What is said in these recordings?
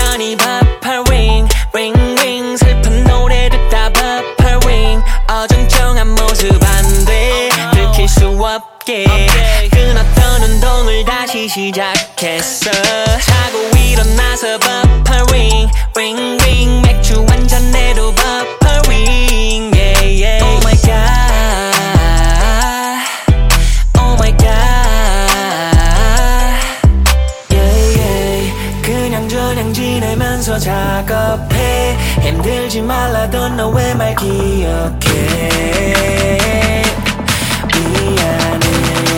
멈췄더니 버퍼 ring ring ring 슬픈 노래 듣다 버퍼 ring 어정쩡한 모습 안돼 들킬 수 없게 끊었던 운동을 다시 시작했어 자고 일어나서 버퍼 ring ring ring 맥주 한 잔 내도 버퍼 ring yeah, yeah. Oh my god Oh my god yeah, yeah. 그냥저냥 지내면서 작업해 힘들지 말라던 너의 말 기억해 미안해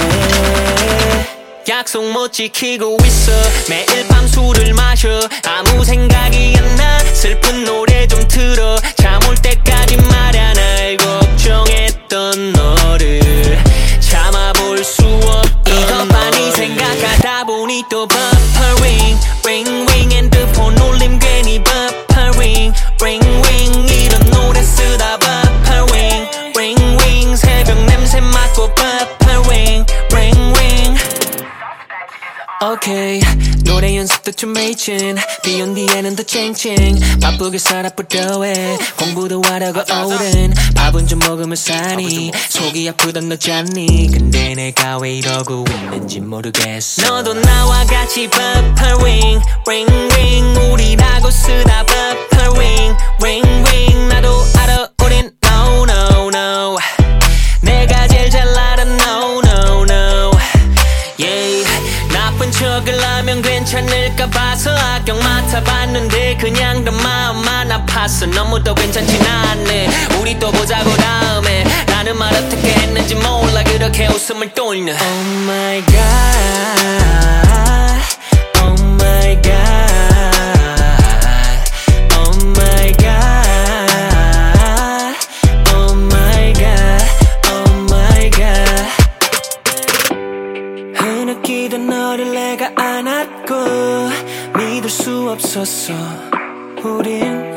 약속 못 지키고 있어 매일 밤 술을 마셔 아무 생각이 안 나 슬픈 노래 좀 틀어 잠 올 때까지 말야 날 걱정했던 너를 참아볼 수 없던 이것 많이 생각하다 보니 또 버퍼 ring ring ring 핸드폰 울림 괜히 버퍼 ring ring ring 이런 노래 쓰다 버퍼 ring ring ring 새벽 냄새 맡고 버퍼 ring ring ring 오케이 노래 연습도 좀 매진 비온 뒤에는 더 쨍쨍 바쁘게 살아보려 해 공부도 하려고 오랜 밥은 좀 먹으면 사니 속이 아프던 너잖니 근데 내가 왜 이러고 있는지 모르겠어 너도 나와 같이 버퍼 ring ring ring 우리라고 쓰다 버퍼 ring ring ring 나도 알아 우린 no no no 내가 제일 잘 알아 no no no yeah 나쁜 척을 하면 괜찮을까 봐서 악역 맡아봤는데 그냥 더 마음만 아팠어 너무 더 괜찮진 않네 우리 또 보자고 다음에 나는 말 어떻게 했는지 몰라 그렇게 웃음을 돌려 Oh my god Oh my god Oh my god Oh my god Oh my god 흐느끼던 너를 내가 안았고 믿을 수 없었어 우린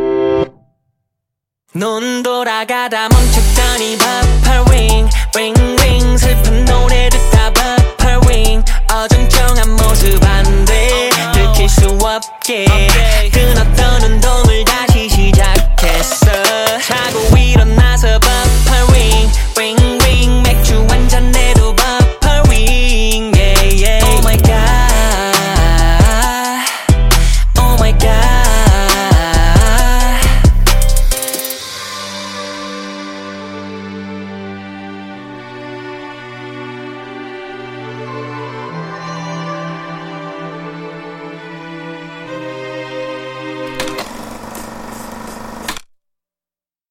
넌 돌아가다 멈췄더니 버퍼 ring ring